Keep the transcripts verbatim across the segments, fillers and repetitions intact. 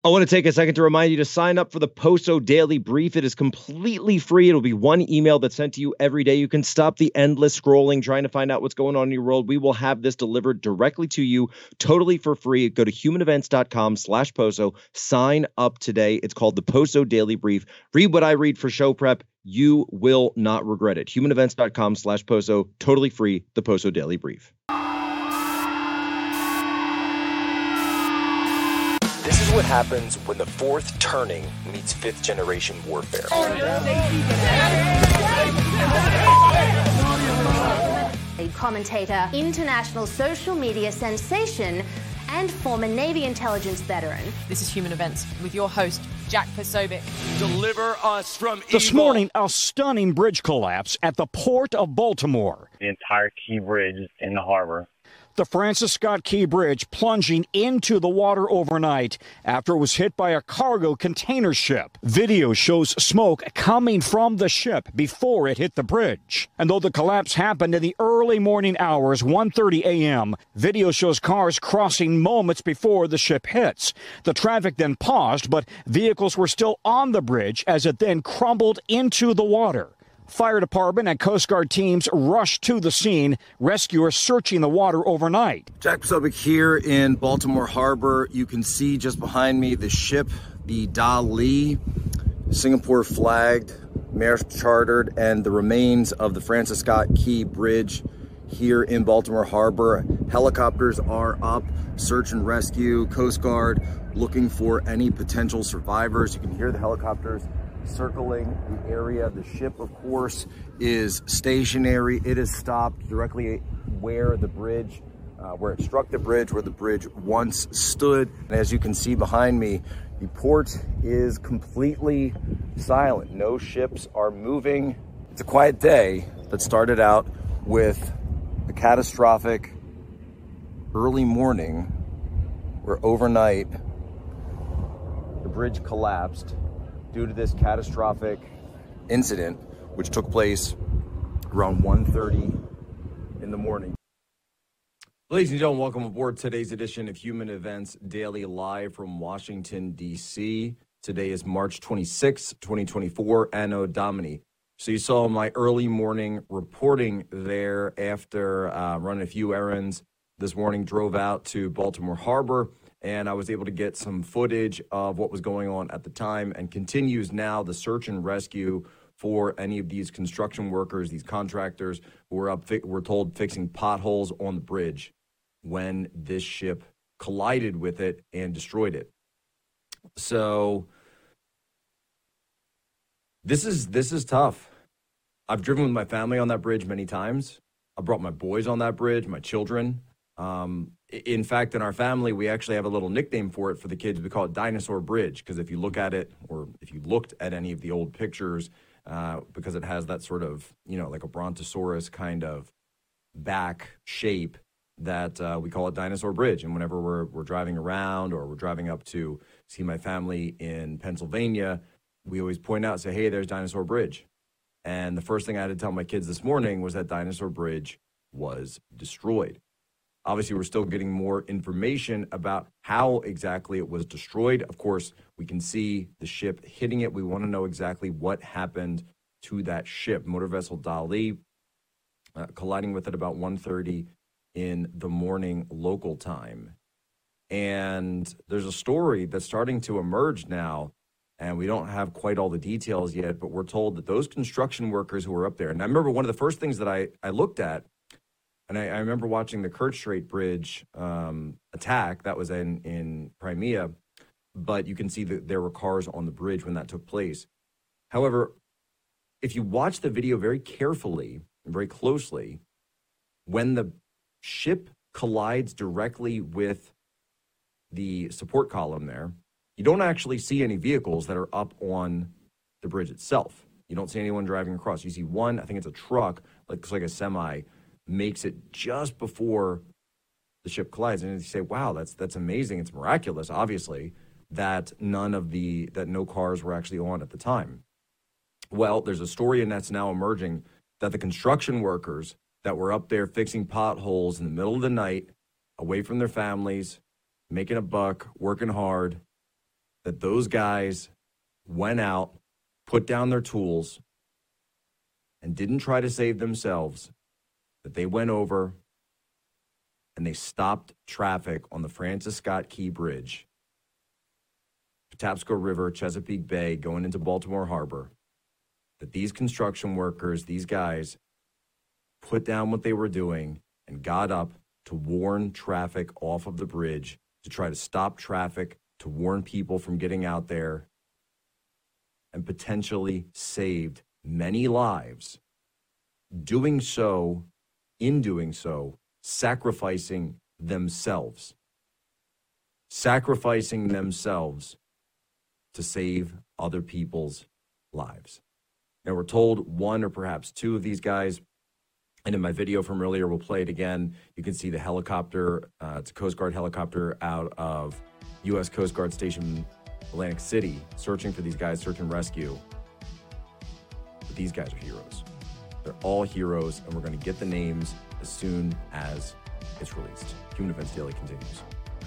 I want to take a second to remind you to sign up for the Poso Daily Brief. It is completely free. It'll be one email that's sent to you every day. You can stop the endless scrolling, trying to find out what's going on in your world. We will have this delivered directly to you, totally for free. Go to humanevents.com slash Poso. Sign up today. It's called the Poso Daily Brief. Read what I read for show prep. You will not regret it. humanevents.com slash Poso. Totally free. The Poso Daily Brief. This is what happens when the fourth turning meets fifth generation warfare. A commentator, international social media sensation, and former Navy intelligence veteran. This is Human Events with your host, Jack Posobiec. Deliver us from evil. This morning, a stunning bridge collapse at the Port of Baltimore. The entire Key Bridge is in the harbor. The Francis Scott Key Bridge plunging into the water overnight after it was hit by a cargo container ship. Video shows smoke coming from the ship before it hit the bridge. And though the collapse happened in the early morning hours, one thirty a.m., video shows cars crossing moments before the ship hits. The traffic then paused, but vehicles were still on the bridge as it then crumbled into the water. Fire department and Coast Guard teams rushed to the scene, rescuers searching the water overnight. Jack Posobiec here in Baltimore Harbor. You can see just behind me the ship, the Dali, Singapore flagged, Maersk chartered, and the remains of the Francis Scott Key Bridge here in Baltimore Harbor. Helicopters are up, search and rescue, Coast Guard looking for any potential survivors. You can hear the helicopters circling the area. The ship, of course, is stationary. It is stopped directly where the bridge, uh, where it struck the bridge, where the bridge once stood. And as you can see behind me, the port is completely silent. No ships are moving. It's a quiet day that started out with a catastrophic early morning where overnight the bridge collapsed due to this catastrophic incident, which took place around one thirty in the morning. Ladies and gentlemen, welcome aboard today's edition of Human Events Daily, live from Washington, D C. Today is March twenty-sixth, twenty twenty-four, Anno Domini. So you saw my early morning reporting there after uh, running a few errands this morning, drove out to Baltimore Harbor, and I was able to get some footage of what was going on at the time, and continues now the search and rescue for any of these construction workers, these contractors who were up, we're told, fixing potholes on the bridge when this ship collided with it and destroyed it. So this is this is tough. I've driven with my family on that bridge many times. I brought my boys on that bridge, my children. Um, in fact, in our family, we actually have a little nickname for it for the kids. We call it Dinosaur Bridge, because if you look at it, or if you looked at any of the old pictures, uh, because it has that sort of, you know, like a brontosaurus kind of back shape, that uh, we call it Dinosaur Bridge. And whenever we're we're driving around, or we're driving up to see my family in Pennsylvania, we always point out, say, hey, there's Dinosaur Bridge. And the first thing I had to tell my kids this morning was that Dinosaur Bridge was destroyed. Obviously, we're still getting more information about how exactly it was destroyed. Of course, we can see the ship hitting it. We want to know exactly what happened to that ship, motor vessel Dali, uh, colliding with it about one thirty in the morning local time. And there's a story that's starting to emerge now, and we don't have quite all the details yet, but we're told that those construction workers who were up there, and I remember one of the first things that I, I looked at, and I, I remember watching the Kerch Strait Bridge um, attack. That was in, in Crimea, but you can see that there were cars on the bridge when that took place. However, if you watch the video very carefully and very closely, when the ship collides directly with the support column there, you don't actually see any vehicles that are up on the bridge itself. You don't see anyone driving across. You see one, I think it's a truck, like looks like a semi, makes it just before the ship collides. And you say, wow, that's that's amazing. It's miraculous, obviously, that none of the, that no cars were actually on at the time. Well, there's a story, and that's now emerging, that the construction workers that were up there fixing potholes in the middle of the night, away from their families, making a buck, working hard, that those guys went out, put down their tools, and didn't try to save themselves, that they went over and they stopped traffic on the Francis Scott Key Bridge, Patapsco River, Chesapeake Bay, going into Baltimore Harbor, that these construction workers, these guys, put down what they were doing and got up to warn traffic off of the bridge, to try to stop traffic, to warn people from getting out there, and potentially saved many lives. Doing so, in doing so, sacrificing themselves. Sacrificing themselves to save other people's lives. Now, we're told one or perhaps two of these guys, and in my video from earlier, we'll play it again. You can see the helicopter. Uh, it's a Coast Guard helicopter out of U S Coast Guard Station Atlantic City, searching for these guys, search and rescue. But these guys are heroes. They're all heroes, and we're going to get the names as soon as it's released. Human Events Daily continues.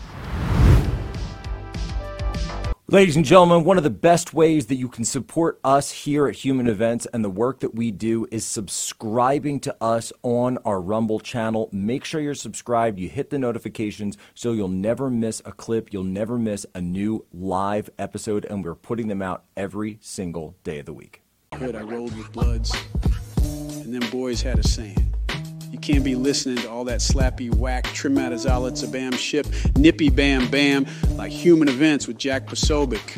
Ladies and gentlemen, one of the best ways that you can support us here at Human Events and the work that we do is subscribing to us on our Rumble channel. Make sure you're subscribed. You hit the notifications so you'll never miss a clip. You'll never miss a new live episode, and we're putting them out every single day of the week. Good, I rolled with Bloods, and them boys had a saying. You can't be listening to all that slappy whack, trim out his outlets, a bam ship, nippy bam bam, like Human Events with Jack Posobiec.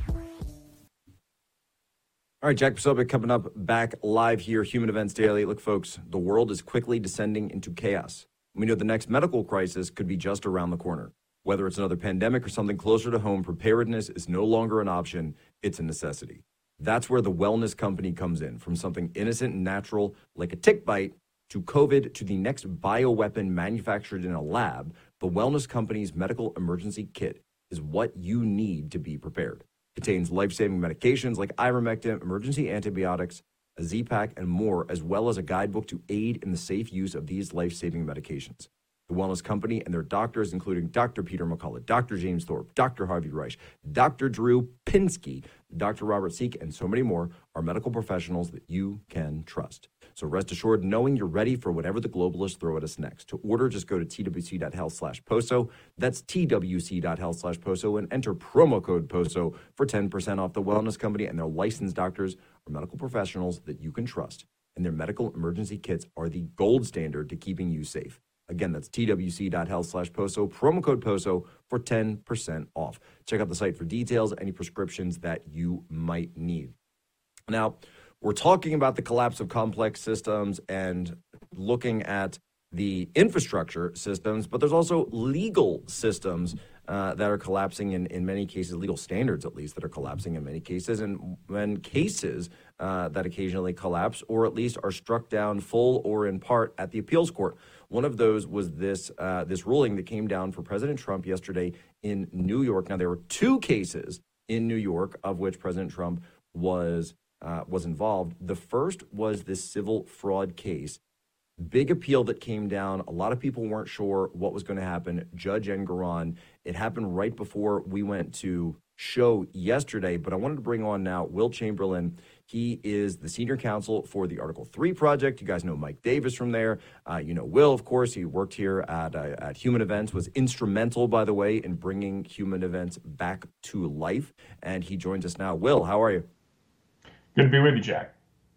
All right, Jack Posobiec coming up back live here, Human Events Daily. Look, folks, the world is quickly descending into chaos. We know the next medical crisis could be just around the corner. Whether it's another pandemic or something closer to home, preparedness is no longer an option, it's a necessity. That's where the Wellness Company comes in, from something innocent and natural like a tick bite to COVID to the next bioweapon manufactured in a lab. The Wellness Company's medical emergency kit is what you need to be prepared. It contains life-saving medications like ivermectin, emergency antibiotics, a Z-Pack, and more, as well as a guidebook to aid in the safe use of these life-saving medications. The Wellness Company and their doctors, including Doctor Peter McCullough, Doctor James Thorpe, Doctor Harvey Reich, Doctor Drew Pinsky, Doctor Robert Seek, and so many more, are medical professionals that you can trust. So rest assured, knowing you're ready for whatever the globalists throw at us next. To order, just go to twc.health slash POSO. That's twc.health slash POSO and enter promo code POSO for ten percent off. The Wellness Company and their licensed doctors are medical professionals that you can trust, and their medical emergency kits are the gold standard to keeping you safe. Again, that's twc.health slash POSO, promo code POSO for ten percent off. Check out the site for details, any prescriptions that you might need. Now, we're talking about the collapse of complex systems and looking at the infrastructure systems, but there's also legal systems uh, that are collapsing in, in many cases, legal standards at least that are collapsing in many cases, and when cases uh, that occasionally collapse or at least are struck down full or in part at the appeals court. One of those was this uh, this ruling that came down for President Trump yesterday in New York. Now, there were two cases in New York of which President Trump was Uh, was involved. The first was this civil fraud case. Big appeal that came down. A lot of people weren't sure what was going to happen. Judge Engoron. It happened right before we went to show yesterday, but I wanted to bring on now Will Chamberlain. He is the senior counsel for the Article three Project. You guys know Mike Davis from there. Uh, you know Will, of course. He worked here at uh, at Human Events, was instrumental, by the way, in bringing Human Events back to life, and he joins us now. Will, how are you? Good to be with you, Jack.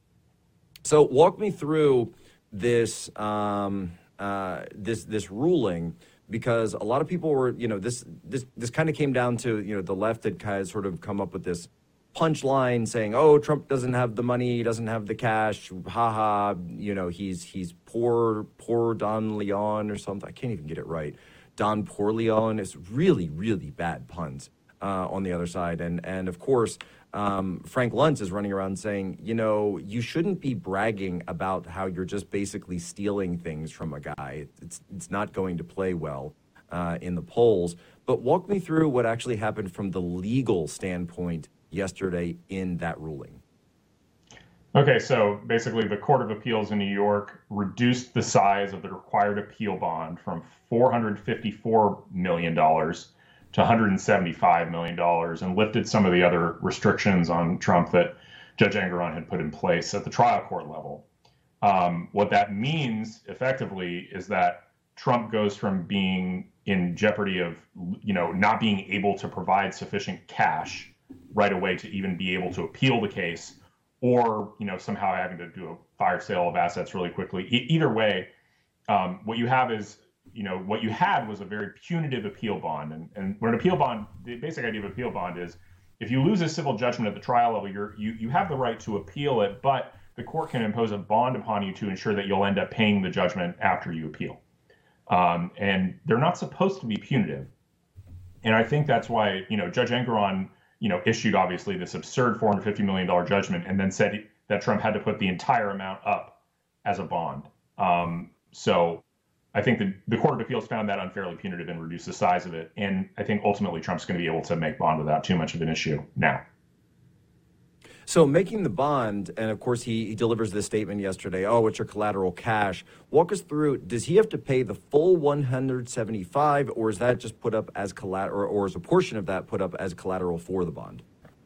So walk me through this um, uh, this this ruling, because a lot of people were, you know, this this this kind of came down to, you know, the left had kind of sort of come up with this punchline saying, oh, Trump doesn't have the money, he doesn't have the cash, haha, you know, he's he's poor, poor Don Leon or something. I can't even get it right. Don Poor Leon. It's really, really bad puns uh, on the other side. And, and of course, Um, Frank Luntz is running around saying, you know, you shouldn't be bragging about how you're just basically stealing things from a guy. It's it's not going to play well uh, in the polls. But walk me through what actually happened from the legal standpoint yesterday in that ruling. Okay, so basically the Court of Appeals in New York reduced the size of the required appeal bond from four hundred fifty-four million dollars to one hundred seventy-five million dollars and lifted some of the other restrictions on Trump that Judge Engoron had put in place at the trial court level. Um, what that means effectively is that Trump goes from being in jeopardy of, you know, not being able to provide sufficient cash right away to even be able to appeal the case, or, you know, somehow having to do a fire sale of assets really quickly. E- either way, um, what you have is, you know, what you had was a very punitive appeal bond. And, and when an appeal bond, the basic idea of appeal bond is if you lose a civil judgment at the trial level, you're, you, you have the right to appeal it, but the court can impose a bond upon you to ensure that you'll end up paying the judgment after you appeal. Um, and they're not supposed to be punitive. And I think that's why, you know, Judge Engoron, you know, issued obviously this absurd four hundred fifty million dollars judgment and then said that Trump had to put the entire amount up as a bond. Um, so I think the, the Court of Appeals found that unfairly punitive and reduced the size of it. And I think ultimately Trump's going to be able to make bond without too much of an issue now. So making the bond, and of course he, he delivers this statement yesterday, oh, it's your collateral cash. Walk us through, does he have to pay the full one hundred seventy-five, or is that just put up as collateral, or, or is a portion of that put up as collateral for the bond?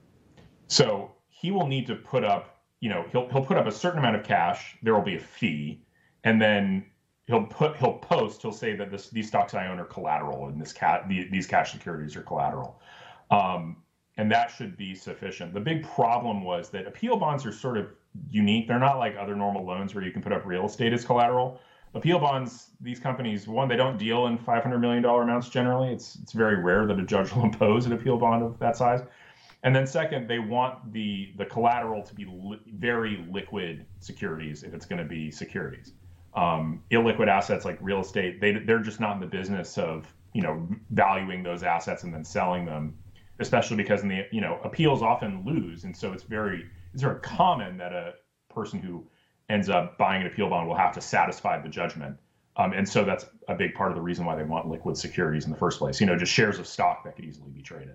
So he will need to put up, you know, he'll he'll put up a certain amount of cash, there will be a fee, and then he'll put he'll post, he'll say that this these stocks I own are collateral, and this cat the, these cash securities are collateral. Um, And that should be sufficient. The big problem was that appeal bonds are sort of unique. They're not like other normal loans where you can put up real estate as collateral. Appeal bonds, these companies, one, they don't deal in five hundred million dollars amounts generally. It's it's very rare that a judge will impose an appeal bond of that size. And then second, they want the, the collateral to be li- very liquid securities if it's going to be securities. Um, illiquid assets like real estate, they, they're just not in the business of, you know, valuing those assets and then selling them, especially because in the, you know, appeals often lose. And so it's very, it's very common that a person who ends up buying an appeal bond will have to satisfy the judgment. Um, and so that's a big part of the reason why they want liquid securities in the first place, you know, just shares of stock that could easily be traded.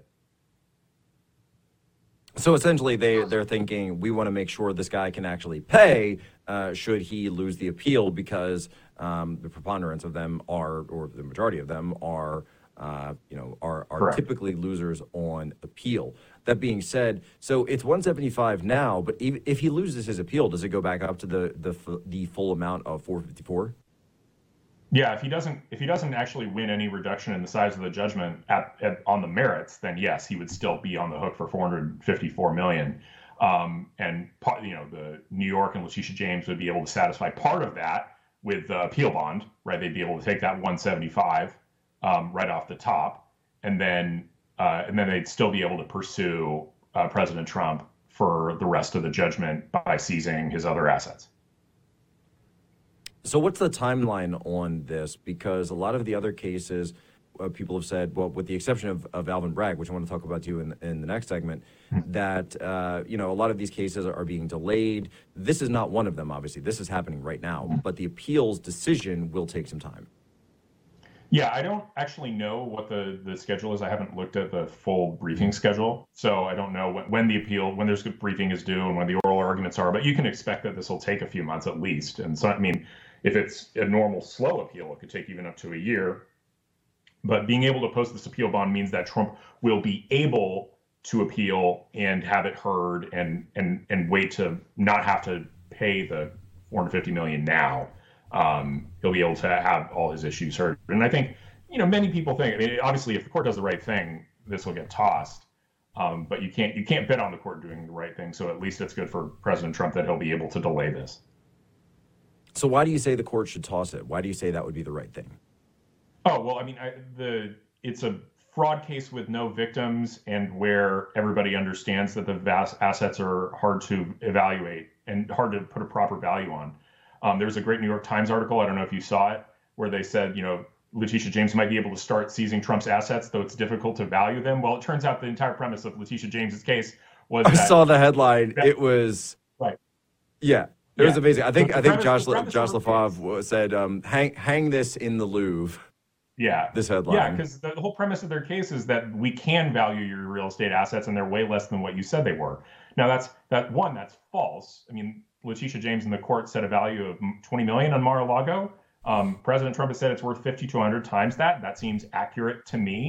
So essentially they, they're thinking, we want to make sure this guy can actually pay uh, should he lose the appeal, because um, the preponderance of them are, or the majority of them are, Uh, you know, are, are typically losers on appeal. That being said, so it's one seventy-five now, but if, if he loses his appeal, does it go back up to the the the full amount of four fifty-four? Yeah, if he doesn't if he doesn't actually win any reduction in the size of the judgment at, at on the merits, then yes, he would still be on the hook for four hundred fifty-four million. Um, and you know, the New York and Letitia James would be able to satisfy part of that with the appeal bond, right? They'd be able to take that one seventy-five. Um, right off the top, and then uh, and then they'd still be able to pursue uh, President Trump for the rest of the judgment by seizing his other assets. So what's the timeline on this? Because a lot of the other cases, uh, people have said, well, with the exception of, of Alvin Bragg, which I want to talk about to you in, in the next segment, mm-hmm. that, uh, you know, a lot of these cases are being delayed. This is not one of them, obviously. This is happening right now, mm-hmm. but the appeals decision will take some time. Yeah, I don't actually know what the, the schedule is. I haven't looked at the full briefing schedule, so I don't know when, when the appeal, when there's briefing is due and when the oral arguments are, but you can expect that this will take a few months at least. And so, I mean, if it's a normal slow appeal, it could take even up to a year. But being able to post this appeal bond means that Trump will be able to appeal and have it heard and and and wait to not have to pay the four hundred fifty million dollars now. Um, he'll be able to have all his issues heard. And I think, you know, many people think, I mean, obviously, if the court does the right thing, this will get tossed. Um, but you can't you can't bet on the court doing the right thing. So at least it's good for President Trump that he'll be able to delay this. So why do you say the court should toss it? Why do you say that would be the right thing? Oh, well, I mean, I, the it's a fraud case with no victims and where everybody understands that the vast assets are hard to evaluate and hard to put a proper value on. Um, there was a great New York Times article, I don't know if you saw it, where they said, you know, Letitia James might be able to start seizing Trump's assets, though it's difficult to value them. Well, it turns out the entire premise of Letitia James's case was I that, saw the headline. That, it was right. Yeah, it yeah. was amazing. I think so I think Josh Josh LaFave said, um, "Hang hang this in the Louvre." Yeah, this headline. Yeah, because the, the whole premise of their case is that we can value your real estate assets, and they're way less than what you said they were. Now, that's that one. That's false. I mean, Letitia James in the court set a value of twenty million dollars on Mar-a-Lago. Um, President Trump has said it's worth fifty to one hundred times that. That seems accurate to me.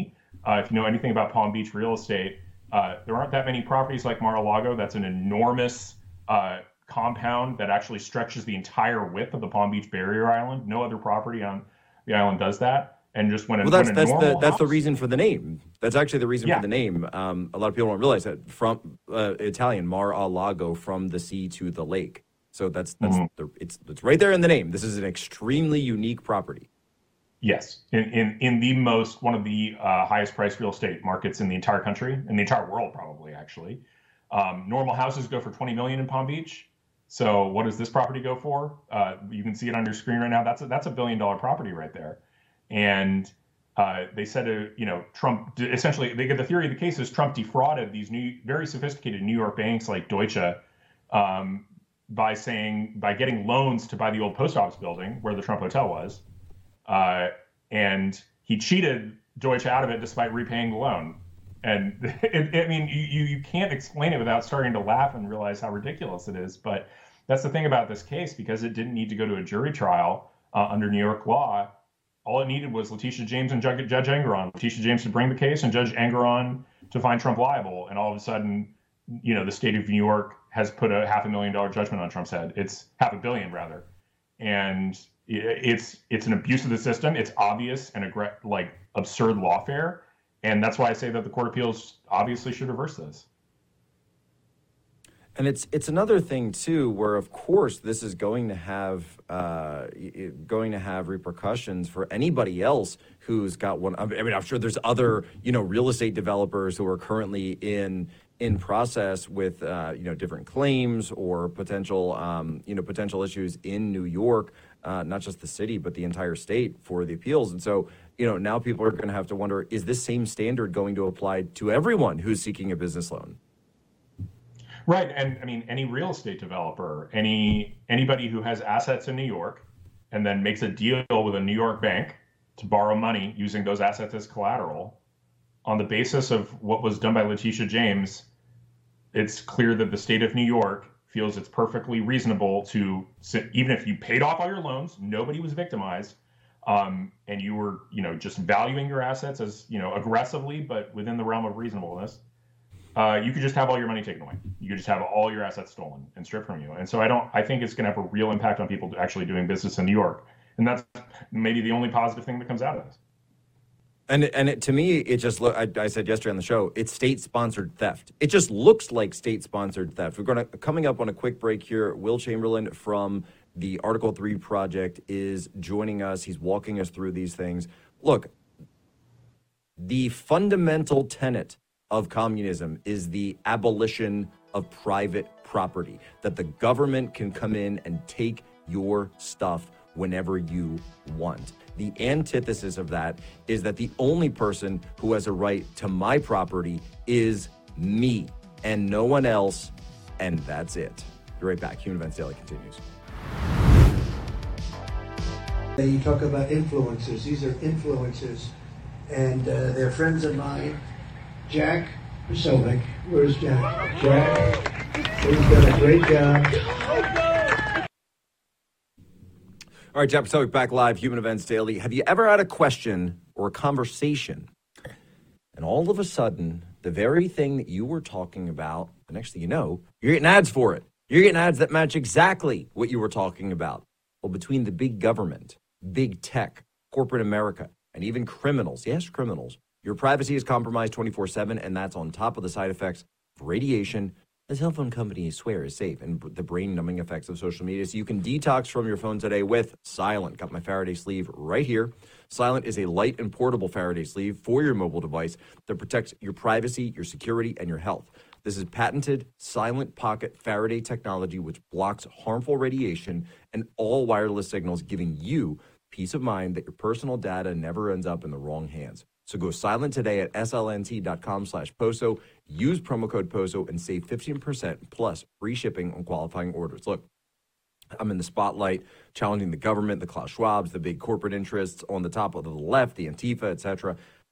Uh, if you know anything about Palm Beach real estate, uh, there aren't that many properties like Mar-a-Lago. That's an enormous uh, compound that actually stretches the entire width of the Palm Beach barrier island. No other property on the island does that. And just when, well, a, that's when a that's normal the that's house, the reason for the name. That's actually the reason yeah. for the name. Um, a lot of people don't realize that from uh, Italian Mar-a-Lago, from the sea to the lake. So that's that's mm-hmm. the, it's it's right there in the name. This is an extremely unique property. Yes, in in, in the most one of the uh, highest priced real estate markets in the entire country, in the entire world, probably actually. Um, normal houses go for twenty million in Palm Beach. So what does this property go for? Uh, you can see it on your screen right now. That's a, that's a billion dollar property right there. And uh, they said, uh, you know, Trump essentially, they get the theory of the case is Trump defrauded these new, very sophisticated New York banks like Deutsche um, by saying, by getting loans to buy the old post office building where the Trump Hotel was. Uh, and he cheated Deutsche out of it despite repaying the loan. And it, I mean, you, you can't explain it without starting to laugh and realize how ridiculous it is. But that's the thing about this case, because it didn't need to go to a jury trial uh, under New York law. All it needed was Letitia James and Judge, Judge Engoron. Letitia James to bring the case and Judge Engoron to find Trump liable. And all of a sudden, you know, the state of New York has put a half a million dollar judgment on Trump's head. It's half a billion rather. And it's it's an abuse of the system. It's obvious and a like absurd lawfare. And that's why I say that the Court of Appeals obviously should reverse this. And it's it's another thing too, where of course this is going to have uh, going to have repercussions for anybody else who's got one. I mean, I'm sure there's other you know real estate developers who are currently in in process with uh, you know different claims or potential um, you know potential issues in New York, uh, not just the city but the entire state for the appeals. And so you know now people are going to have to wonder: is this same standard going to apply to everyone who's seeking a business loan? Right, and I mean, any real estate developer, any anybody who has assets in New York and then makes a deal with a New York bank to borrow money using those assets as collateral, on the basis of what was done by Letitia James, it's clear that the state of New York feels it's perfectly reasonable to, even if you paid off all your loans, nobody was victimized, um, and you were, you know, just valuing your assets as, you know, aggressively, but within the realm of reasonableness. Uh, you could just have all your money taken away. You could just have all your assets stolen and stripped from you. And so I don't, I think it's going to have a real impact on people actually doing business in New York. And that's maybe the only positive thing that comes out of this. And and it, to me, it just look. I, I said yesterday on the show, it's state-sponsored theft. It just looks like state-sponsored theft. We're going to coming up on a quick break here. Will Chamberlain from the Article three Project is joining us. He's walking us through these things. Look, the fundamental tenet of communism is the abolition of private property, that the government can come in and take your stuff whenever you want. The antithesis of that is that the only person who has a right to my property is me and no one else, and that's it. Be right back. Human Events Daily continues. You talk about influencers. These are influencers, and uh, they're friends of mine. Jack Posobiec. Where's Jack? Jack. He's done a great job. All right, Jack Posobiec back live, Human Events Daily. Have you ever had a question or a conversation, and all of a sudden, the very thing that you were talking about, the next thing you know, you're getting ads for it. You're getting ads that match exactly what you were talking about. Well, between the big government, big tech, corporate America, and even criminals, yes, criminals, your privacy is compromised twenty-four seven, and that's on top of the side effects of radiation. The cell phone companies swear is safe, and the brain-numbing effects of social media. So you can detox from your phone today with Silent. Got my Faraday sleeve right here. Silent is a light and portable Faraday sleeve for your mobile device that protects your privacy, your security, and your health. This is patented Silent Pocket Faraday technology, which blocks harmful radiation and all wireless signals, giving you peace of mind that your personal data never ends up in the wrong hands. So go silent today at slnt.com slash POSO. Use promo code POSO and save fifteen percent plus free shipping on qualifying orders. Look, I'm in the spotlight challenging the government, the Klaus Schwabs, the big corporate interests on the top of the left, the Antifa, et cetera.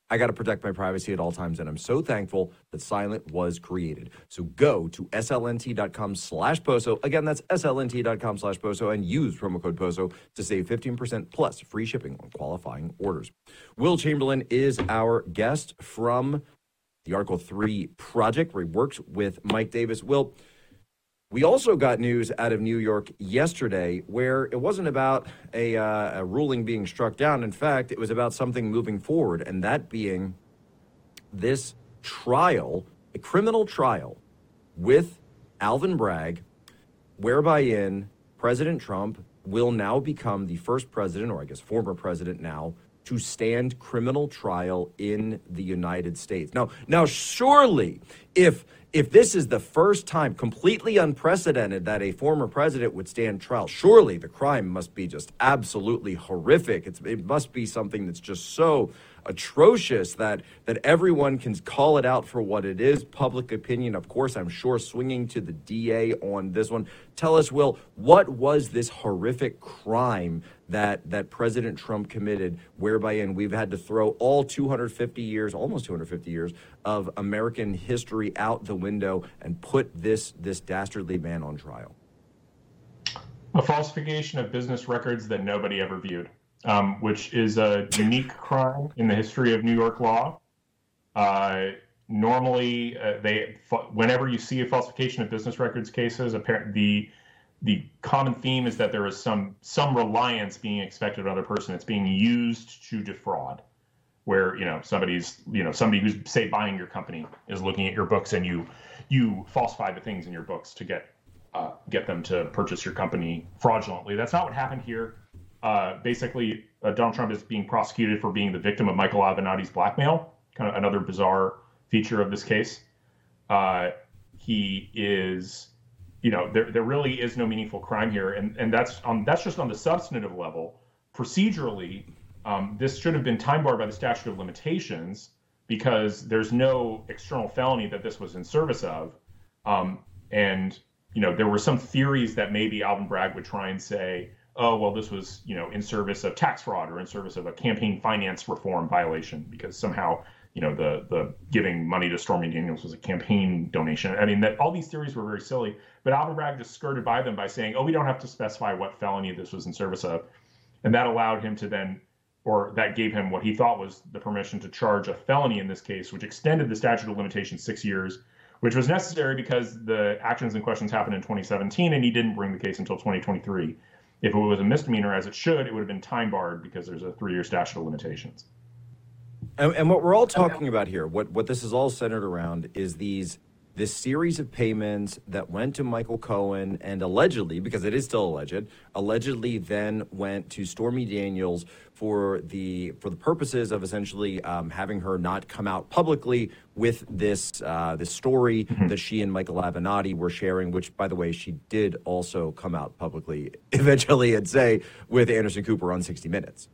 I got to protect my privacy at all times, and I'm so thankful that Silent was created. So go to slnt.com slash POSO. Again, that's slnt.com slash POSO, and use promo code POSO to save fifteen percent plus free shipping on qualifying orders. Will Chamberlain is our guest from the Article three Project, where he works with Mike Davis. Will, we also got news out of New York yesterday where it wasn't about a, uh, a ruling being struck down. In fact, it was about something moving forward, and that being this trial, a criminal trial with Alvin Bragg, whereby in President Trump will now become the first president, or I guess former president now, to stand criminal trial in the United States. Now, now surely, if if this is the first time, completely unprecedented, that a former president would stand trial, surely the crime must be just absolutely horrific. It's, it must be something that's just so atrocious that that everyone can call it out for what it is. Public opinion, of course, I'm sure, swinging to the D A on this one. Tell us, Will, what was this horrific crime that that President Trump committed, whereby in we've had to throw all two hundred fifty years, almost two hundred fifty years of American history out the window and put this this dastardly man on trial? A falsification of business records that nobody ever viewed. Um, which is a unique crime in the history of New York law. Uh, normally, uh, they whenever you see a falsification of business records cases, apparently the the common theme is that there is some some reliance being expected of another person. It's being used to defraud, where you know somebody's you know somebody who's say buying your company is looking at your books and you you falsify the things in your books to get uh, get them to purchase your company fraudulently. That's not what happened here. Uh, basically, uh, Donald Trump is being prosecuted for being the victim of Michael Avenatti's blackmail, kind of another bizarre feature of this case. Uh, he is, you know, there there really is no meaningful crime here, and and that's on that's just on the substantive level. Procedurally, um, this should have been time barred by the statute of limitations because there's no external felony that this was in service of, um, and you know there were some theories that maybe Alvin Bragg would try and say, oh, well, this was, you know, in service of tax fraud or in service of a campaign finance reform violation because somehow, you know, the the giving money to Stormy Daniels was a campaign donation. I mean, that all these theories were very silly, but Alvin Bragg just skirted by them by saying, oh, we don't have to specify what felony this was in service of. And that allowed him to then, or that gave him what he thought was the permission to charge a felony in this case, which extended the statute of limitations six years, which was necessary because the actions and questions happened in twenty seventeen and he didn't bring the case until twenty twenty-three. If it was a misdemeanor, as it should, it would have been time barred because there's a three-year statute of limitations. And, and what we're all talking about here, what, what this is all centered around, is these this series of payments that went to Michael Cohen and allegedly, because it is still alleged, allegedly then went to Stormy Daniels for the for the purposes of essentially um, having her not come out publicly with this uh, this story mm-hmm. that she and Michael Avenatti were sharing, which, by the way, she did also come out publicly eventually and say with Anderson Cooper on sixty minutes.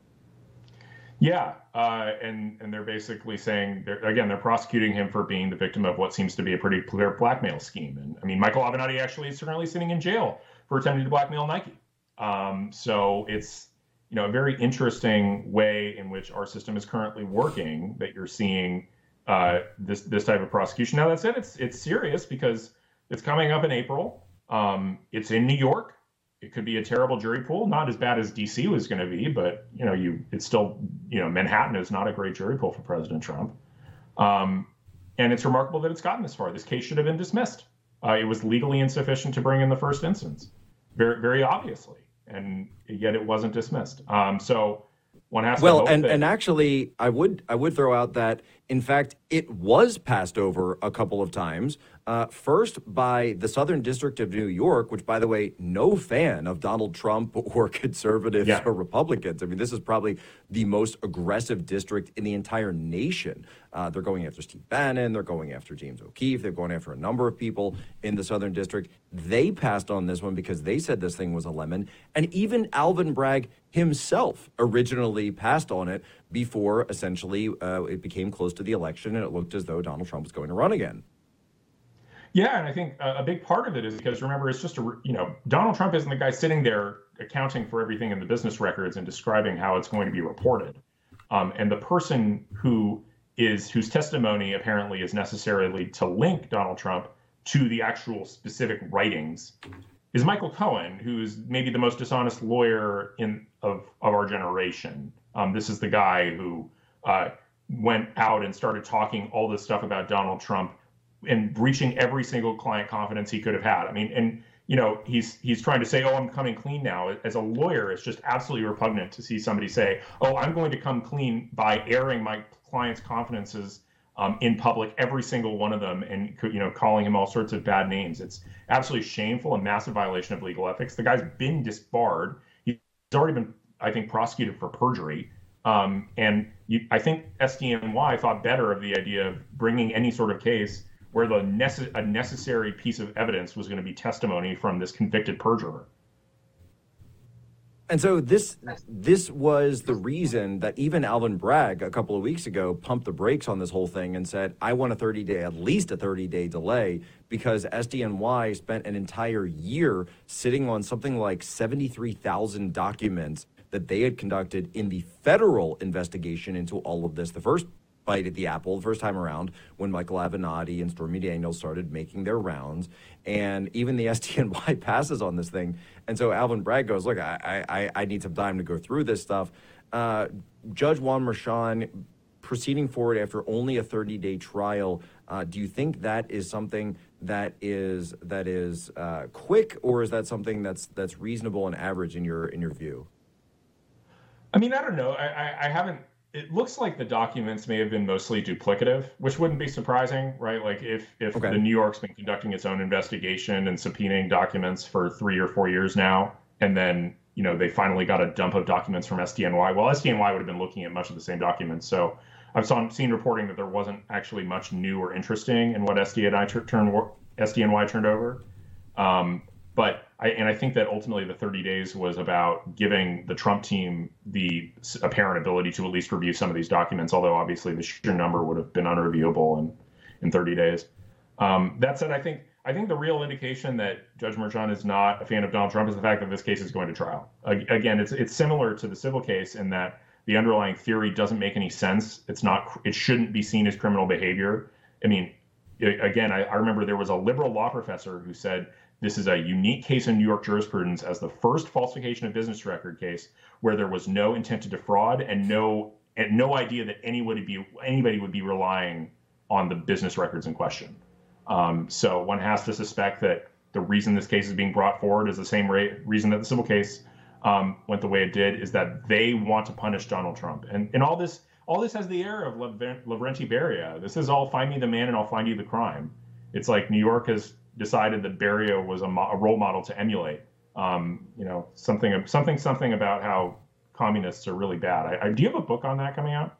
Yeah, uh, and and they're basically saying, they're, again, they're prosecuting him for being the victim of what seems to be a pretty clear blackmail scheme. And I mean, Michael Avenatti actually is currently sitting in jail for attempting to blackmail Nike. Um, so it's, you know, a very interesting way in which our system is currently working that you're seeing uh, this this type of prosecution. Now, that said, it's it's serious because it's coming up in April. Um, it's in New York. It could be a terrible jury pool, not as bad as D C was going to be, but you know, you it's still, you know, Manhattan is not a great jury pool for President Trump. Um, and it's remarkable that it's gotten this far. This case should have been dismissed. Uh, it was legally insufficient to bring in the first instance, very, very obviously, and yet it wasn't dismissed. Um, so one has to well, hope and that- and actually, I would I would throw out that in fact it was passed over a couple of times. Uh, first by the Southern District of New York, which, by the way, no fan of Donald Trump or conservatives yeah. or Republicans. I mean, this is probably the most aggressive district in the entire nation. Uh, they're going after Steve Bannon. They're going after James O'Keefe. They're going after a number of people in the Southern District. They passed on this one because they said this thing was a lemon. And even Alvin Bragg himself originally passed on it before essentially uh, it became close to the election and it looked as though Donald Trump was going to run again. Yeah, and I think a big part of it is because, remember, it's just, a you know, Donald Trump isn't the guy sitting there accounting for everything in the business records and describing how it's going to be reported. Um, and the person who is whose testimony apparently is necessarily to link Donald Trump to the actual specific writings is Michael Cohen, who's maybe the most dishonest lawyer in of, of our generation. Um, this is the guy who uh, went out and started talking all this stuff about Donald Trump and breaching every single client confidence he could have had. I mean, and you know, he's he's trying to say, oh, I'm coming clean now. As a lawyer, it's just absolutely repugnant to see somebody say, oh, I'm going to come clean by airing my client's confidences um, in public, every single one of them, and you know, calling him all sorts of bad names. It's absolutely shameful, a massive violation of legal ethics. The guy's been disbarred. He's already been, I think, prosecuted for perjury. Um, and you, I think S D N Y thought better of the idea of bringing any sort of case where the nece- a necessary piece of evidence was going to be testimony from this convicted perjurer. And so this this was the reason that even Alvin Bragg a couple of weeks ago pumped the brakes on this whole thing and said, I want a thirty-day, at least a thirty-day delay, because S D N Y spent an entire year sitting on something like seventy-three thousand documents that they had conducted in the federal investigation into all of this. The first bite at the apple the first time around when Michael Avenatti and Stormy Daniels started making their rounds, and even the S D N Y passes on this thing. And so Alvin Bragg goes, look, I I, I need some time to go through this stuff. Uh, Judge Juan Merchan proceeding forward after only a thirty-day trial, uh, do you think that is something that is that is uh, quick, or is that something that's that's reasonable and average in your in your view? I mean, I don't know. I, I, I haven't. It looks like the documents may have been mostly duplicative, which wouldn't be surprising, right? Like if if okay. the New York's been conducting its own investigation and subpoenaing documents for three or four years now, and then, you know, they finally got a dump of documents from S D N Y. Well, S D N Y would have been looking at much of the same documents. So I've saw, seen reporting that there wasn't actually much new or interesting in what S D N Y turned S D N Y turned over. Um, But I, and I think that ultimately the thirty days was about giving the Trump team the apparent ability to at least review some of these documents, although obviously the sheer number would have been unreviewable in, in thirty days. Um, that said, I think I think the real indication that Judge Merchan is not a fan of Donald Trump is the fact that this case is going to trial. Again, it's it's similar to the civil case in that the underlying theory doesn't make any sense. It's not. It shouldn't be seen as criminal behavior. I mean, again, I, I remember there was a liberal law professor who said, this is a unique case in New York jurisprudence as the first falsification of business record case where there was no intent to defraud and no and no idea that anybody be anybody would be relying on the business records in question. Um, so one has to suspect that the reason this case is being brought forward is the same ra- reason that the civil case um, went the way it did, is that they want to punish Donald Trump. And and all this all this has the air of Lavrenti Beria. This is all find me the man and I'll find you the crime. It's like New York has decided that Beria was a, mo- a role model to emulate. Um, you know, something, something, something about how communists are really bad. I, I, do you have a book on that coming out?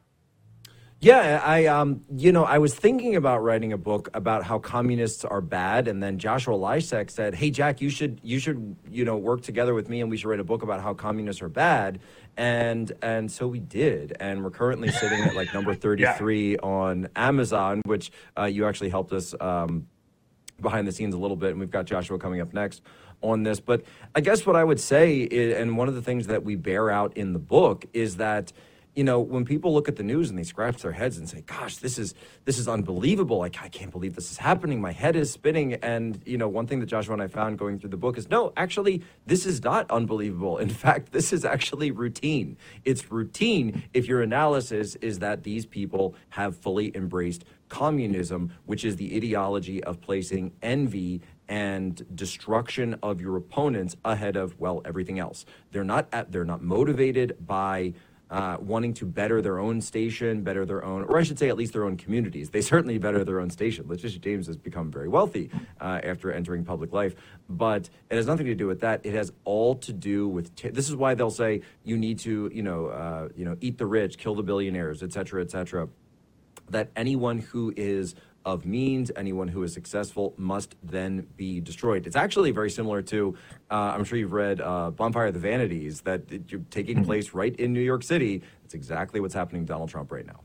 Yeah, I, um, you know, I was thinking about writing a book about how communists are bad, and then Joshua Lysek said, "Hey, Jack, you should, you should, you know, work together with me, and we should write a book about how communists are bad." And and so we did, and we're currently sitting at like number thirty-three yeah. on Amazon, which uh, you actually helped us um, behind the scenes a little bit, and we've got Joshua coming up next on this. But I guess what I would say is, and one of the things that we bear out in the book is that, you know, when people look at the news and they scratch their heads and say, gosh, this is this is unbelievable. Like, I can't believe this is happening. My head is spinning. And, you know, one thing that Joshua and I found going through the book is, no, actually, this is not unbelievable. In fact, this is actually routine. It's routine if your analysis is that these people have fully embraced communism, which is the ideology of placing envy and destruction of your opponents ahead of, well, everything else. They're not at, they're not motivated by Uh, wanting to better their own station, better their own, or I should say at least their own communities. They certainly better their own station. Letitia James has become very wealthy uh, after entering public life, but it has nothing to do with that. It has all to do with, t- this is why they'll say you need to, you know, uh, you know, eat the rich, kill the billionaires, et cetera, et cetera. That anyone who is of means, anyone who is successful must then be destroyed. It's actually very similar to, uh, I'm sure you've read uh, Bonfire of the Vanities, that you're taking mm-hmm. place right in New York City. It's exactly what's happening to Donald Trump right now.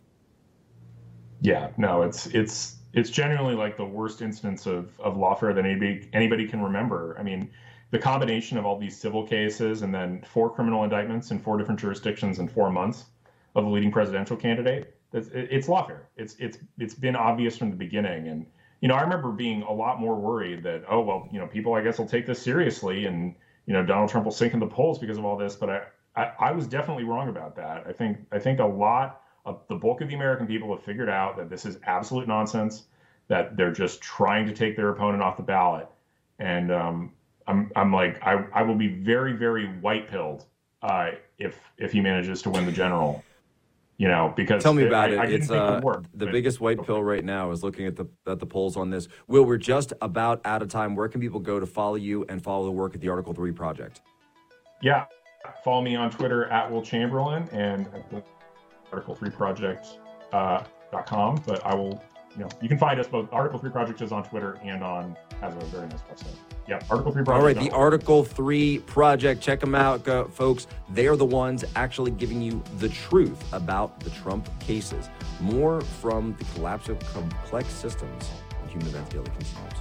Yeah, no, it's it's it's genuinely like the worst instance of, of lawfare that anybody, anybody can remember. I mean, the combination of all these civil cases and then four criminal indictments in four different jurisdictions in four months. of a leading presidential candidate, that's, it, it's lawfare. It's it's it's been obvious from the beginning. And you know, I remember being a lot more worried that, oh well, you know, people I guess will take this seriously, and you know, Donald Trump will sink in the polls because of all this. But I, I, I was definitely wrong about that. I think I think a lot of the bulk of the American people have figured out that this is absolute nonsense, that they're just trying to take their opponent off the ballot. And um, I'm I'm like I, I will be very, very white pilled uh, if if he manages to win the general. You know, because tell me about I, it. I It's uh, it work, the biggest white okay. pill right now is looking at the at the polls on this. Will, we're just about out of time. Where can people go to follow you and follow the work at the Article three Project? Yeah, follow me on Twitter at Will Chamberlain and at the Article three Project uh, dot com. But I will, you know, you can find us both. Article three Project is on Twitter and on has a very nice website. Yeah, Article three Project. All right, the Article three Project. Check them out, go, folks. They are the ones actually giving you the truth about the Trump cases. More from the collapse of complex systems. Human Events Daily continues.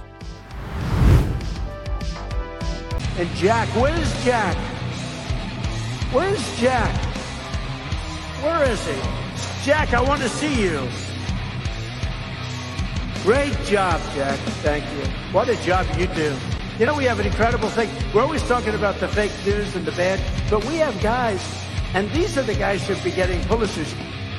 And Jack, where's Jack? Where's Jack? Where is he? Jack, I want to see you. Great job, Jack. Thank you. What a job you do. You know, we have an incredible thing. We're always talking about the fake news and the bad, but we have guys, and these are the guys who should be getting Pulitzers.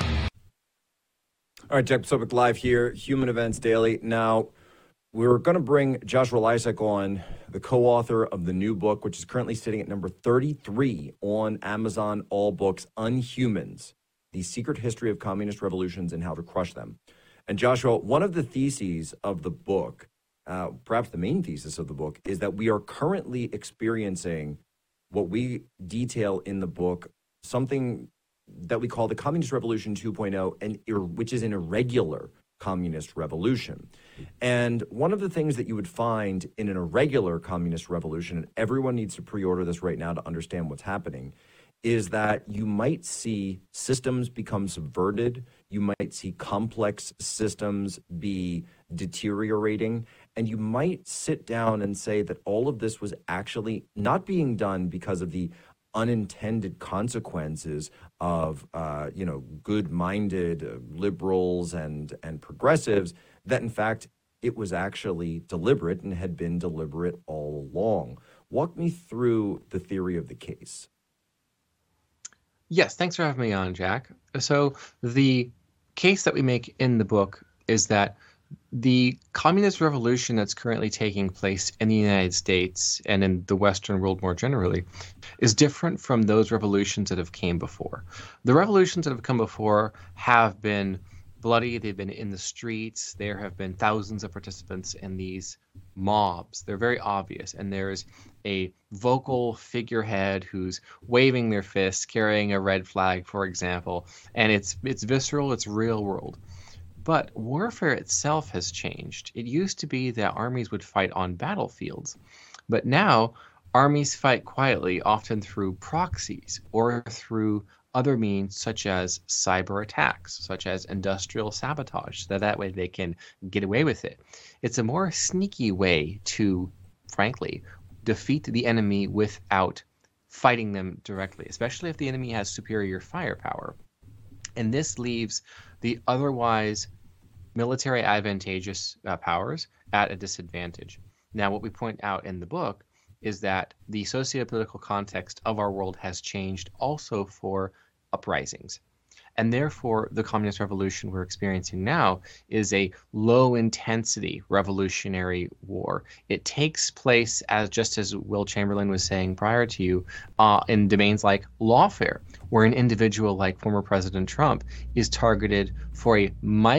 All right, Jack Posobiec live here, Human Events Daily. Now, we're going to bring Joshua Lisek on, the co-author of the new book, which is currently sitting at number thirty-three on Amazon All Books, Unhumans, The Secret History of Communist Revolutions and How to Crush Them. And Joshua, one of the theses of the book, uh, perhaps the main thesis of the book, is that we are currently experiencing what we detail in the book, something that we call the Communist Revolution two point oh, and which is an irregular communist revolution. And one of the things that you would find in an irregular communist revolution, and everyone needs to pre-order this right now to understand what's happening, is that you might see systems become subverted, you might see complex systems be deteriorating, and you might sit down and say that all of this was actually not being done because of the unintended consequences of, uh, you know, good-minded uh, liberals and, and progressives, that in fact it was actually deliberate and had been deliberate all along. Walk me through the theory of the case. Yes, thanks for having me on, Jack. So the case that we make in the book is that the communist revolution that's currently taking place in the United States and in the Western world more generally is different from those revolutions that have came before. The revolutions that have come before have been bloody. They've been in the streets. There have been thousands of participants in these mobs. They're very obvious. And there's a vocal figurehead who's waving their fists, carrying a red flag, for example. And it's it's visceral. It's real world. But warfare itself has changed. It used to be that armies would fight on battlefields. But now armies fight quietly, often through proxies or through other means such as cyber attacks, such as industrial sabotage, so that way they can get away with it. It's a more sneaky way to, frankly, defeat the enemy without fighting them directly, especially if the enemy has superior firepower. And this leaves the otherwise military advantageous uh, powers at a disadvantage. Now, what we point out in the book is that the socio-political context of our world has changed also for uprisings. And therefore, the communist revolution we're experiencing now is a low-intensity revolutionary war. It takes place, as just as Will Chamberlain was saying prior to you, uh, in domains like lawfare, where an individual like former President Trump is targeted for a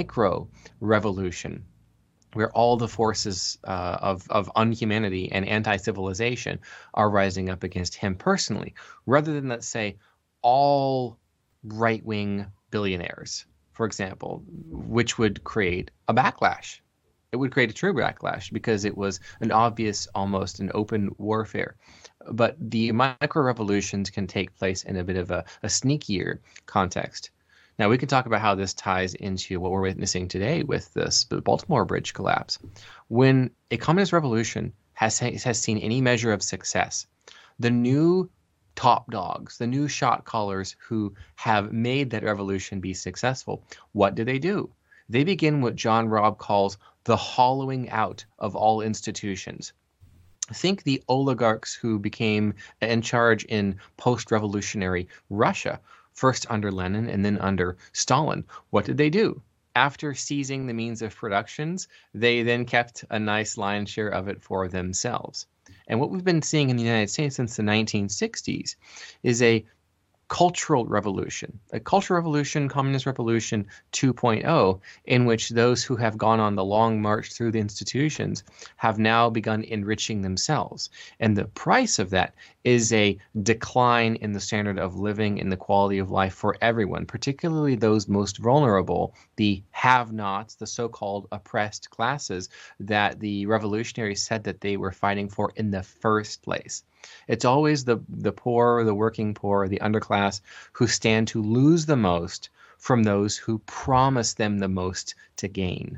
micro-revolution, where all the forces uh, of, of unhumanity and anti-civilization are rising up against him personally, rather than, let's say, all right-wing billionaires, for example, which would create a backlash. It would create a true backlash because it was an obvious, almost an open warfare. But the micro-revolutions can take place in a bit of a, a sneakier context. Now, we can talk about how this ties into what we're witnessing today with this Baltimore Bridge collapse. When a communist revolution has, has seen any measure of success, the new top dogs, the new shot callers who have made that revolution be successful. What do they do? They begin what John Robb calls the hollowing out of all institutions. Think the oligarchs who became in charge in post-revolutionary Russia, first under Lenin and then under Stalin. What did they do? After seizing the means of productions, they then kept a nice lion's share of it for themselves. And what we've been seeing in the United States since the nineteen sixties is a cultural revolution, a cultural revolution, communist revolution two point oh, in which those who have gone on the long march through the institutions have now begun enriching themselves. And the price of that is a decline in the standard of living and the quality of life for everyone, particularly those most vulnerable, the have-nots, the so-called oppressed classes that the revolutionaries said that they were fighting for in the first place. It's always the, the poor, the working poor, the underclass who stand to lose the most from those who promise them the most to gain.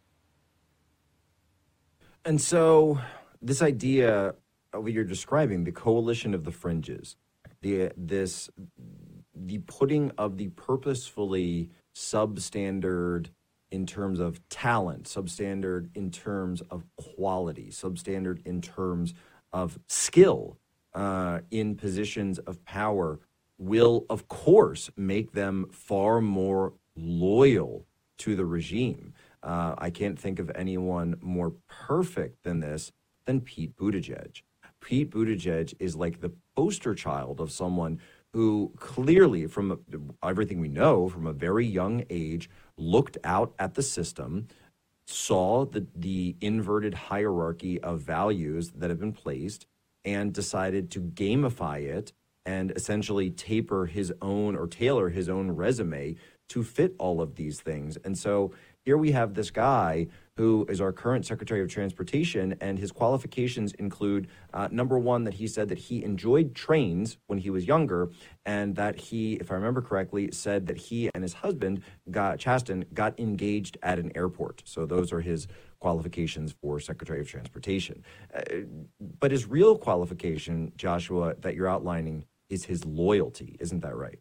And so this idea of what you're describing, the coalition of the fringes, the this the putting of the purposefully substandard in terms of talent, substandard in terms of quality, substandard in terms of skill uh, in positions of power will, of course, make them far more loyal to the regime. Uh, I can't think of anyone more perfect than this than Pete Buttigieg. Pete Buttigieg is like the poster child of someone who clearly, from everything we know, from a very young age, looked out at the system, saw the, the inverted hierarchy of values that have been placed, and decided to gamify it and essentially taper his own or tailor his own resume to fit all of these things. And so here we have this guy who is our current Secretary of Transportation, and his qualifications include, uh, number one, that he said that he enjoyed trains when he was younger, and that he, if I remember correctly, said that he and his husband, got, Chasten, got engaged at an airport. So those are his qualifications for Secretary of Transportation. Uh, but his real qualification, Joshua, that you're outlining is his loyalty. Isn't that right?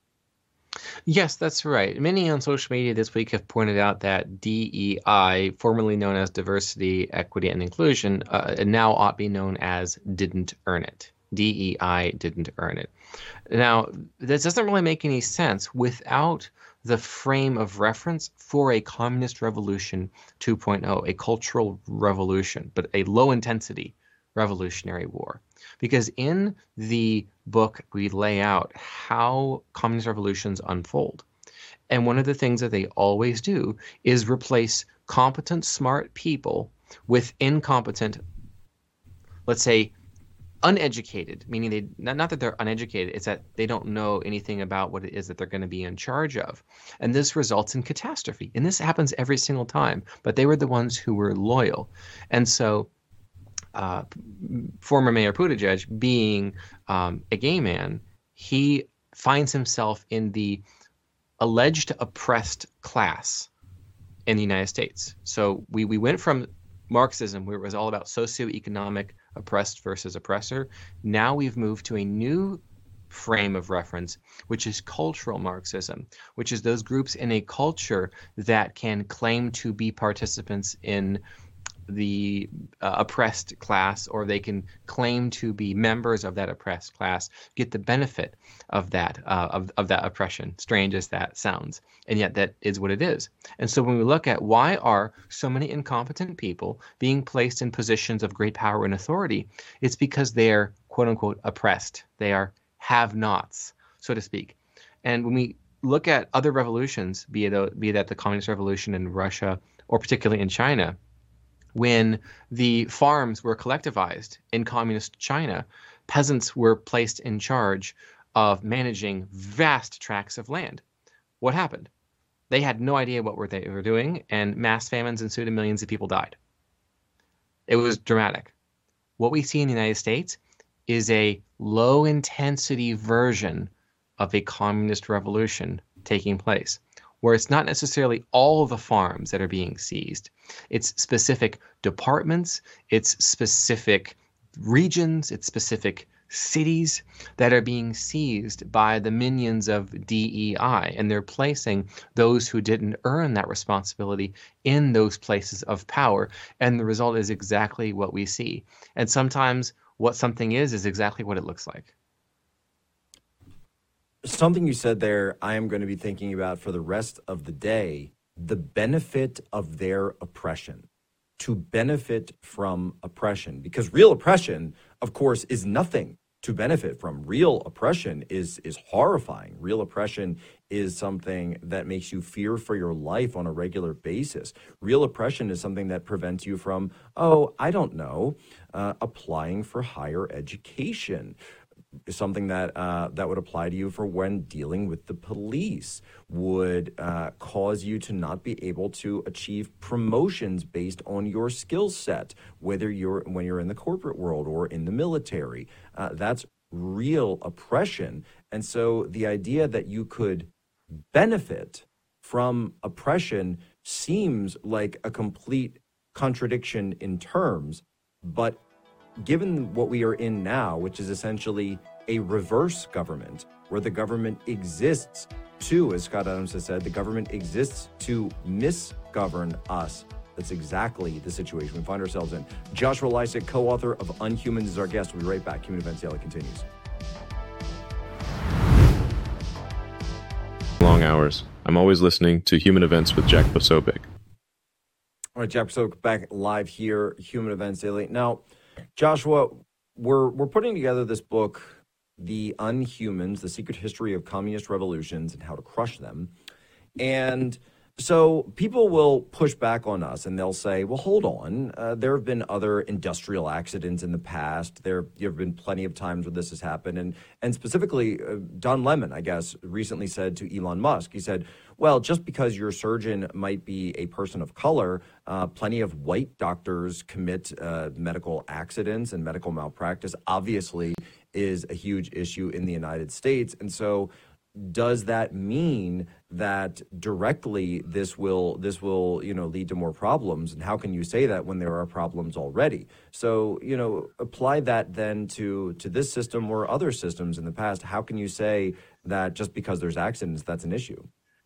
Yes, that's right. Many on social media this week have pointed out that D E I, formerly known as Diversity, Equity, and Inclusion, uh, now ought to be known as didn't earn it. D E I didn't earn it. Now, this doesn't really make any sense without the frame of reference for a communist revolution two point oh, a cultural revolution, but a low-intensity revolutionary war. Because in the book, we lay out how communist revolutions unfold. And one of the things that they always do is replace competent, smart people with incompetent, let's say, uneducated, meaning they not, not that they're uneducated, it's that they don't know anything about what it is that they're going to be in charge of. And this results in catastrophe. And this happens every single time. But they were the ones who were loyal. And so Uh, former Mayor Buttigieg, being um, a gay man, he finds himself in the alleged oppressed class in the United States. So we, we went from Marxism, where it was all about socioeconomic oppressed versus oppressor. Now we've moved to a new frame of reference, which is cultural Marxism, which is those groups in a culture that can claim to be participants in the uh, oppressed class, or they can claim to be members of that oppressed class, get the benefit of that uh, of, of that oppression, strange as that sounds. And yet that is what it is. And so when we look at why are so many incompetent people being placed in positions of great power and authority, it's because they are, quote unquote, oppressed. They are have-nots, so to speak. And when we look at other revolutions, be it, be that the Communist Revolution in Russia, or particularly in China, when the farms were collectivized in communist China, peasants were placed in charge of managing vast tracts of land. What happened? They had no idea what they were doing, and mass famines ensued and millions of people died. It was dramatic. What we see in the United States is a low-intensity version of a communist revolution taking place, where it's not necessarily all the farms that are being seized. It's specific departments, it's specific regions, it's specific cities that are being seized by the minions of D E I, and they're placing those who didn't earn that responsibility in those places of power, and the result is exactly what we see. And sometimes what something is is exactly what it looks like. Something you said there, I am going to be thinking about for the rest of the day, the benefit of their oppression. To benefit from oppression, because real oppression, of course, is nothing to benefit from. Real oppression is is horrifying. Real oppression is something that makes you fear for your life on a regular basis. Real oppression is something that prevents you from, oh, I don't know, uh, applying for higher education. Something that uh, that would apply to you for when dealing with the police, would uh, cause you to not be able to achieve promotions based on your skill set, whether you're when you're in the corporate world or in the military. Uh, that's real oppression. And so the idea that you could benefit from oppression seems like a complete contradiction in terms, but given what we are in now, which is essentially a reverse government, where the government exists to, as Scott Adams has said, the government exists to misgovern us. That's exactly the situation we find ourselves in. Joshua Lycett, co-author of Unhumans, is our guest. We'll be right back. Human Events Daily continues. Long hours. I'm always listening to Human Events with Jack Posobiec. All right, Jack Posobiec back live here, Human Events Daily. Now, Joshua, we're we're putting together this book, The Unhumans, The Secret History of Communist Revolutions and How to Crush Them. And so people will push back on us and they'll say, well, hold on. Uh, there have been other industrial accidents in the past. There, there have been plenty of times where this has happened. And, and specifically, uh, Don Lemon, I guess, recently said to Elon Musk, he said, well, just because your surgeon might be a person of color, uh, plenty of white doctors commit uh, medical accidents and medical malpractice, obviously is a huge issue in the United States. And so does that mean that directly this will this will you know lead to more problems? And how can you say that when there are problems already? So you know apply that then to to this system or other systems in the past. How can you say that just because there's accidents that's an issue?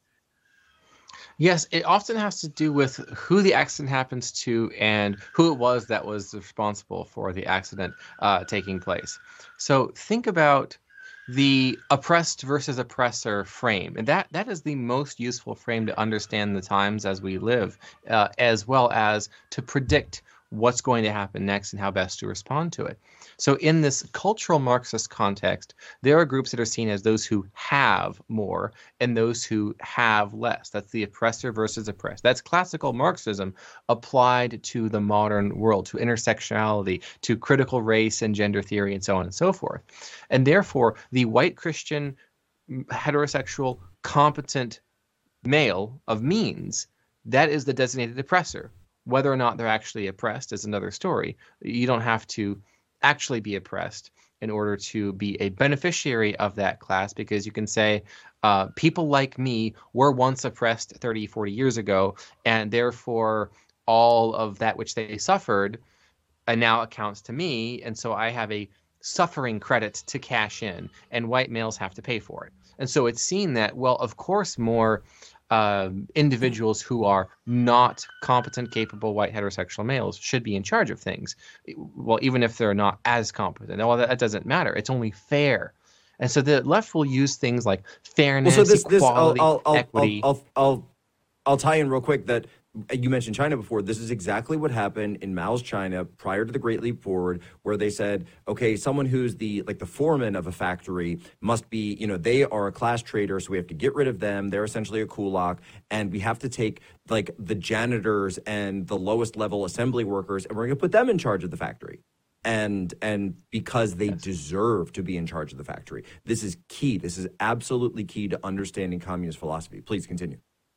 Yes, it often has to do with who the accident happens to and who it was that was responsible for the accident uh, taking place. So think about the oppressed versus oppressor frame. And that, that is the most useful frame to understand the times as we live, uh, as well as to predict what's going to happen next and how best to respond to it. So in this cultural Marxist context, there are groups that are seen as those who have more and those who have less. That's the oppressor versus oppressed. That's classical Marxism applied to the modern world, to intersectionality, to critical race and gender theory, and so on and so forth. And therefore, the white Christian, heterosexual, competent male of means, that is the designated oppressor. Whether or not they're actually oppressed is another story. You don't have to actually be oppressed in order to be a beneficiary of that class, because you can say, uh, people like me were once oppressed thirty, forty years ago, and therefore all of that which they suffered and now accounts to me, and so I have a suffering credit to cash in, and white males have to pay for it. And so it's seen that, well, of course, more Uh, individuals who are not competent, capable white heterosexual males should be in charge of things. Well, even if they're not as competent. Well, that, that doesn't matter. It's only fair. And so the left will use things like fairness, well, so this, equality, this, I'll, I'll, equity. I'll, I'll, I'll, I'll tie in real quick that you mentioned China before. This is exactly what happened in Mao's China prior to the Great Leap Forward, where they said, okay, someone who's the like the foreman of a factory must be, you know, they are a class traitor, so we have to get rid of them. They're essentially a kulak, and we have to take like the janitors and the lowest level assembly workers, and we're going to put them in charge of the factory. And and because they yes. deserve to be in charge of the factory. This is key. This is absolutely key to understanding communist philosophy. Please continue.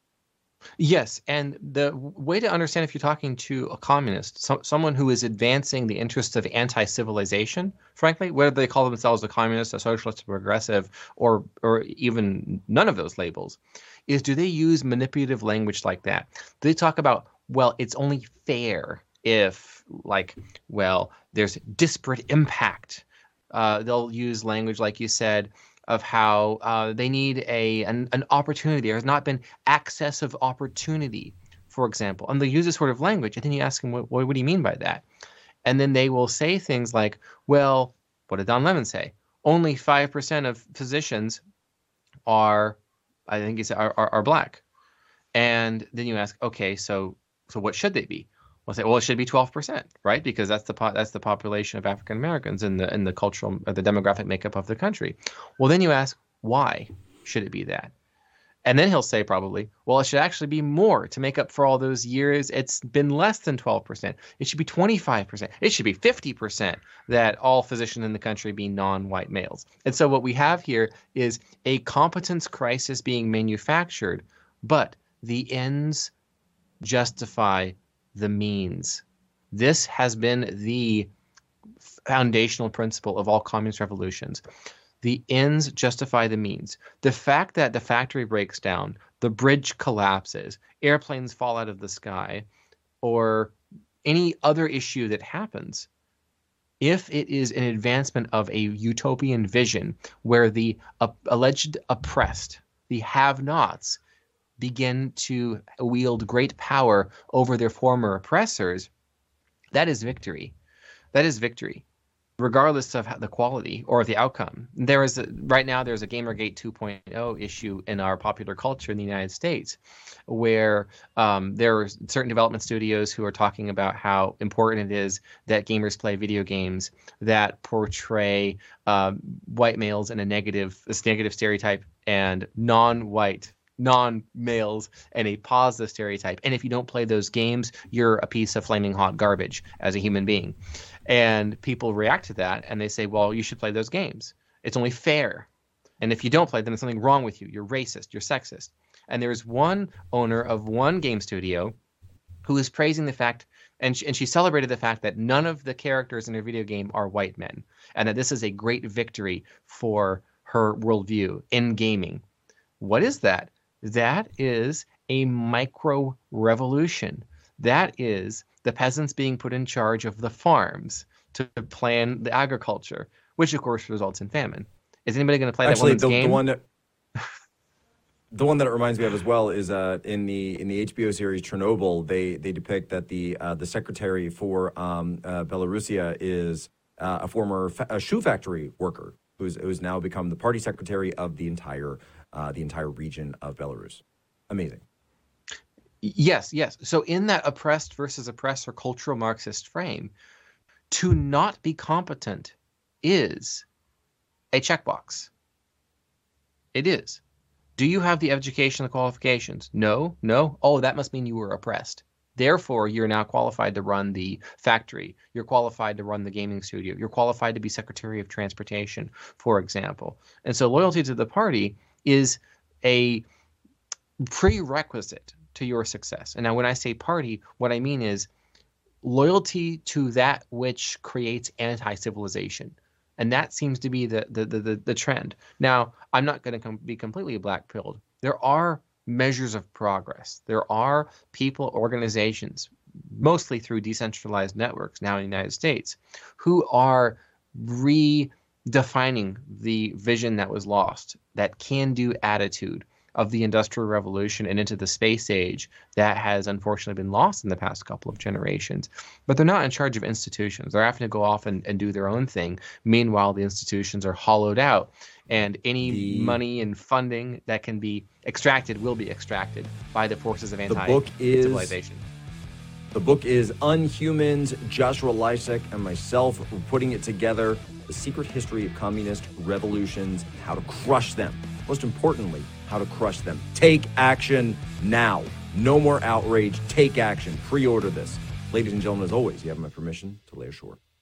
Yes, and the way to understand if you're talking to a communist, so, someone who is advancing the interests of anti-civilization, frankly, whether they call themselves a communist, a socialist, a progressive, or or even none of those labels, is do they use manipulative language like that? Do they talk about, well, it's only fair if, like, well, there's disparate impact Uh, they'll use language, like you said, of how uh, they need a an, an opportunity. There has not been access of opportunity, for example. And they'll use this sort of language. And then you ask them, what, what do you mean by that? And then they will say things like, well, what did Don Lemon say? Only five percent of physicians are, I think he said, are, are, are black. And then you ask, okay, so so what should they be? We'll say, well, it should be twelve percent, right? Because that's the po- that's the population of African Americans in the in the cultural, uh, the demographic makeup of the country. Well, then you ask, why should it be that? And then he'll say probably, well, it should actually be more to make up for all those years. It's been less than twelve percent. It should be twenty-five percent. It should be fifty percent that all physicians in the country be non-white males. And so what we have here is a competence crisis being manufactured, but the ends justify the means. This has been the foundational principle of all communist revolutions. The ends justify the means. The fact that the factory breaks down, the bridge collapses, airplanes fall out of the sky, or any other issue that happens, if it is an advancement of a utopian vision where the uh, alleged oppressed, the have-nots, begin to wield great power over their former oppressors, that is victory. That is victory, regardless of the quality or the outcome. There is a, right now there's a Gamergate two point oh issue in our popular culture in the United States, where um, there are certain development studios who are talking about how important it is that gamers play video games that portray um, white males in a negative, this negative stereotype, and non-white non-males and a positive stereotype. And if you don't play those games, you're a piece of flaming hot garbage as a human being. And people react to that and they say, well, you should play those games. It's only fair. And if you don't play them, there's something wrong with you. You're racist. You're sexist. And there's one owner of one game studio who is praising the fact, and she, and she celebrated the fact that none of the characters in her video game are white men, and that this is a great victory for her worldview in gaming. What is that? That is a micro revolution. That is the peasants being put in charge of the farms to plan the agriculture, which of course results in famine. Is anybody going to play Actually, that woman's the, game? the one that the one that it reminds me of as well is uh, in the in the H B O series Chernobyl. They they depict that the uh, the secretary for um, uh, Belarusia is uh, a former fa- a shoe factory worker who's who's now become the party secretary of the entire. Uh, the entire region of Belarus. Amazing. Yes, yes. So in that oppressed versus oppressor cultural Marxist frame, to not be competent is a checkbox. It is. Do you have the educational qualifications? No, no. Oh, that must mean you were oppressed. Therefore, you're now qualified to run the factory. You're qualified to run the gaming studio. You're qualified to be Secretary of Transportation, for example. And so loyalty to the party is a prerequisite to your success. And now when I say party, what I mean is loyalty to that which creates anti-civilization. And that seems to be the the the, the trend. Now, I'm not going to com- be completely black-pilled. There are measures of progress. There are people, organizations, mostly through decentralized networks now in the United States, who are re- defining the vision that was lost, that can-do attitude of the Industrial Revolution and into the space age that has unfortunately been lost in the past couple of generations. But they're not in charge of institutions. They're having to go off and, and do their own thing. Meanwhile, the institutions are hollowed out, and any the, money and funding that can be extracted will be extracted by the forces of anti-civilization. The book is Unhumans, Joshua Lisek and myself are putting it together. The secret history of communist revolutions, how to crush them. Most importantly, how to crush them. Take action now. No more outrage. Take action. Pre-order this. Ladies and gentlemen, as always, you have my permission to lay ashore.